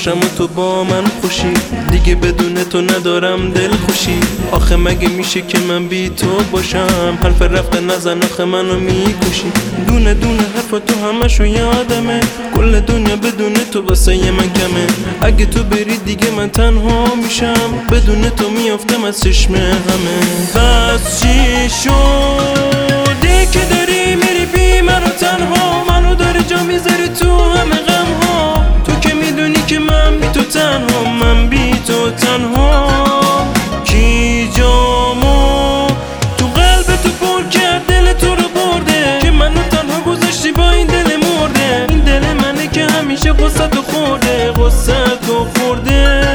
باشم و تو با من خوشی، دیگه بدون تو ندارم دل خوشی. آخه مگه میشه که من بی تو باشم؟ حرف رفته نزن آخه منو میکشی. دونه دونه حرف تو همشو یادمه، کل دنیا بدون تو واسه من کمه. اگه تو بری دیگه من تنها میشم، بدون تو میافتم از چشم همه. پس چی شده که داری میری بی منو تنها؟ منو داری جا میذاری تو همه غم ها. تو که میدونی که من بی تو تنها، من بی تو تنها. کی جامو تو قلب تو پر کرد، دل تو رو برده که منو تنها گذاشتی با این دل مرده. این دل منه که همیشه غصه تو خورده، غصه تو خورده.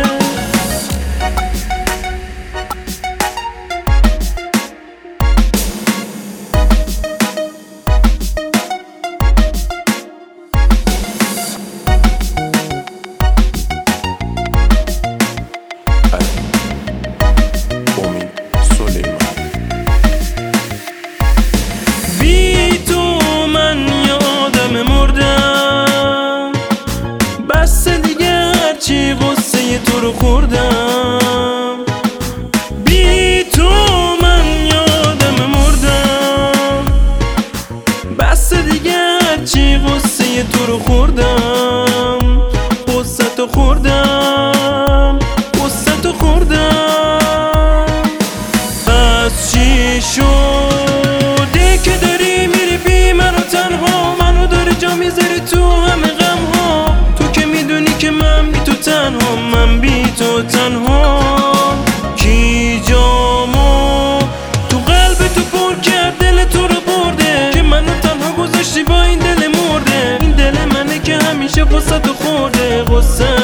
بی تو من یادم مردم، بس دیگه هرچی غصه تو رو خوردم. بی تو من یادم مردم، بس دیگه هرچی غصه تو رو خوردم. غصه تو خوردم، غصه تو خوردم. پس چی شده که داری میری بی منو تنها؟ منو داری جا میذاری تو همه غم ها. تو که میدونی که من بی تو تنها، من بی تو تنها. کی جامو تو قلب تو پر کرد، دل تو رو برده که منو تنها گذاشتی با این دل مرده. این دل منه که همیشه غصه تو خورده، غصه